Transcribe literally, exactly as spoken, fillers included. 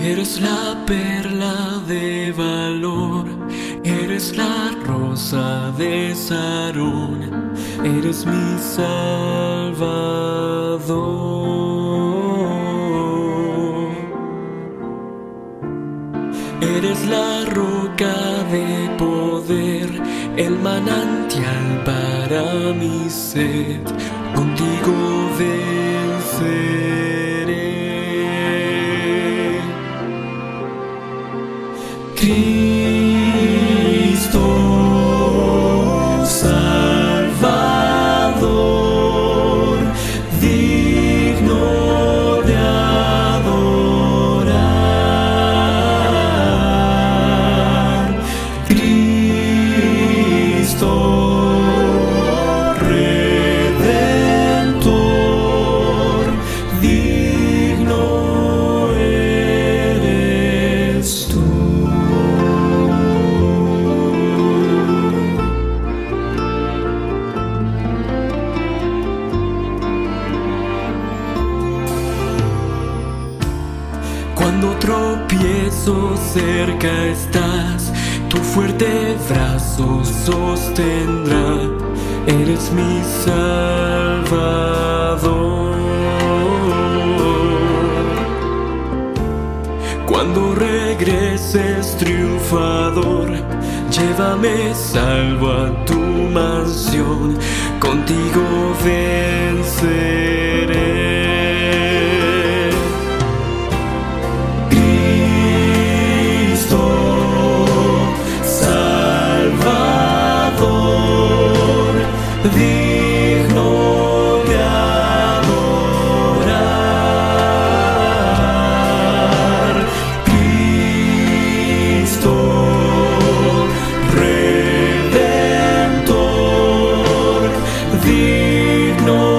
Eres la perla de valor, eres la rosa de Sarón, eres mi Salvador. Eres la roca de poder, el manantial para mi sed, contigo venceré. Cristo Salvador, digno de adorar. Cristo Redentor, digno eres tú. Cuando tropiezo cerca estás, tu fuerte brazo sostendrá, eres mi Salvador. Cuando regreses triunfador, llévame salvo a tu mansión, contigo venceré. Digno de adorar. Cristo Redentor, digno